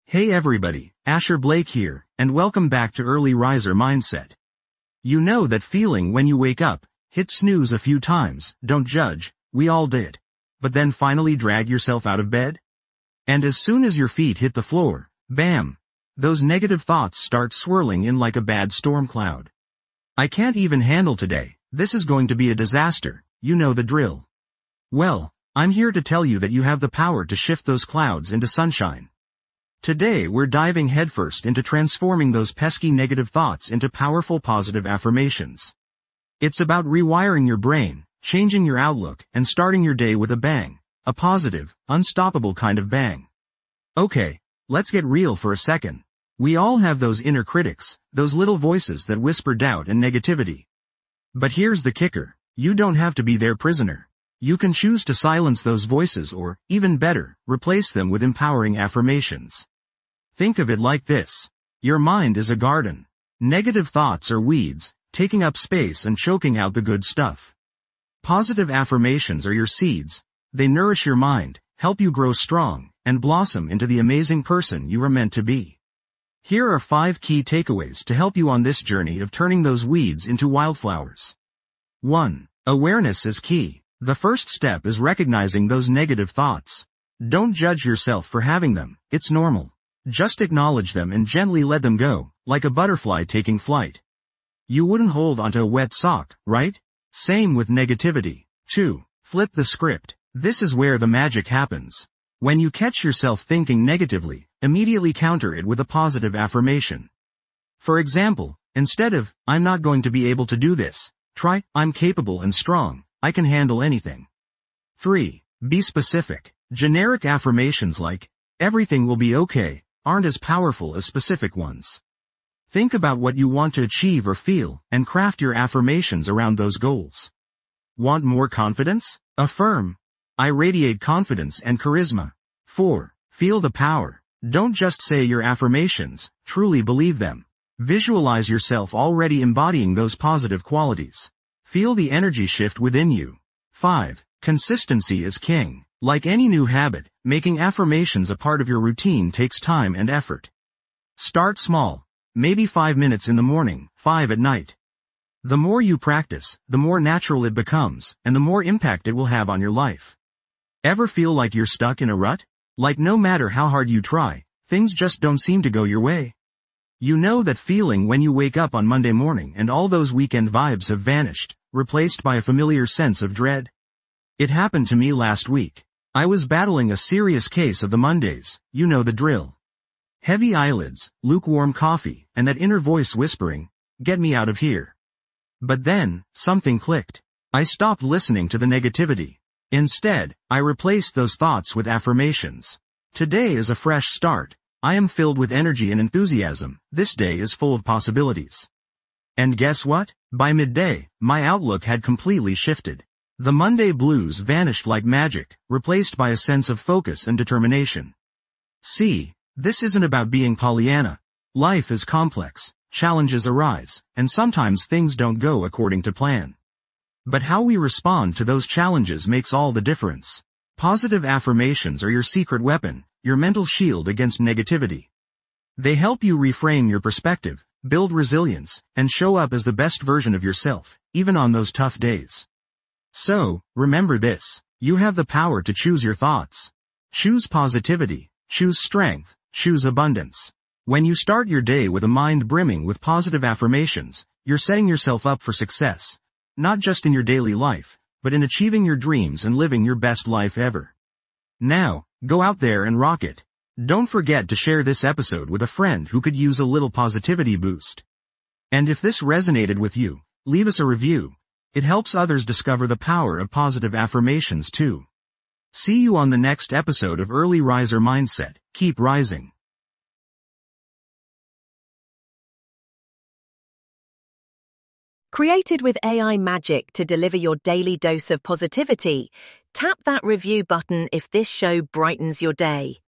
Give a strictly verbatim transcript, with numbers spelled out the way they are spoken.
Hey everybody, Asher Blake here, and welcome back to Early Riser Mindset. You know that feeling when you wake up, hit snooze a few times, don't judge, we all did. But then finally drag yourself out of bed? And as soon as your feet hit the floor, bam! Those negative thoughts start swirling in like a bad storm cloud. I can't even handle today, this is going to be a disaster, you know the drill. Well, I'm here to tell you that you have the power to shift those clouds into sunshine. Today we're diving headfirst into transforming those pesky negative thoughts into powerful positive affirmations. It's about rewiring your brain, changing your outlook, and starting your day with a bang. A positive, unstoppable kind of bang. Okay, let's get real for a second. We all have those inner critics, those little voices that whisper doubt and negativity. But here's the kicker, you don't have to be their prisoner. You can choose to silence those voices or, even better, replace them with empowering affirmations. Think of it like this. Your mind is a garden. Negative thoughts are weeds, taking up space and choking out the good stuff. Positive affirmations are your seeds. They nourish your mind, help you grow strong, and blossom into the amazing person you are meant to be. Here are five key takeaways to help you on this journey of turning those weeds into wildflowers. one. Awareness is key. The first step is recognizing those negative thoughts. Don't judge yourself for having them, it's normal. Just acknowledge them and gently let them go, like a butterfly taking flight. You wouldn't hold onto a wet sock, right? Same with negativity. two. Flip the script. This is where the magic happens. When you catch yourself thinking negatively, immediately counter it with a positive affirmation. For example, instead of, I'm not going to be able to do this, try, I'm capable and strong. I can handle anything. three. Be specific. Generic affirmations like, everything will be okay, aren't as powerful as specific ones. Think about what you want to achieve or feel, and craft your affirmations around those goals. Want more confidence? Affirm, I radiate confidence and charisma. four. Feel the power. Don't just say your affirmations, truly believe them. Visualize yourself already embodying those positive qualities. Feel the energy shift within you. five. Consistency is king. Like any new habit, making affirmations a part of your routine takes time and effort. Start small. Maybe five minutes in the morning, five at night. The more you practice, the more natural it becomes, and the more impact it will have on your life. Ever feel like you're stuck in a rut? Like no matter how hard you try, things just don't seem to go your way? You know that feeling when you wake up on Monday morning and all those weekend vibes have vanished, replaced by a familiar sense of dread? It happened to me last week. I was battling a serious case of the Mondays, you know the drill. Heavy eyelids, lukewarm coffee, and that inner voice whispering, get me out of here. But then, something clicked. I stopped listening to the negativity. Instead, I replaced those thoughts with affirmations. Today is a fresh start. I am filled with energy and enthusiasm. This day is full of possibilities. And guess what? By midday, my outlook had completely shifted. The Monday blues vanished like magic, replaced by a sense of focus and determination. See, this isn't about being Pollyanna. Life is complex, challenges arise, and sometimes things don't go according to plan. But how we respond to those challenges makes all the difference. Positive affirmations are your secret weapon, your mental shield against negativity. They help you reframe your perspective, build resilience, and show up as the best version of yourself, even on those tough days. So, remember this, you have the power to choose your thoughts. Choose positivity, choose strength, choose abundance. When you start your day with a mind brimming with positive affirmations, you're setting yourself up for success, not just in your daily life, but in achieving your dreams and living your best life ever. Now, go out there and rock it. Don't forget to share this episode with a friend who could use a little positivity boost. And if this resonated with you, leave us a review. It helps others discover the power of positive affirmations too. See you on the next episode of Early Riser Mindset. Keep rising. Created with A I magic to deliver your daily dose of positivity, tap that review button if this show brightens your day.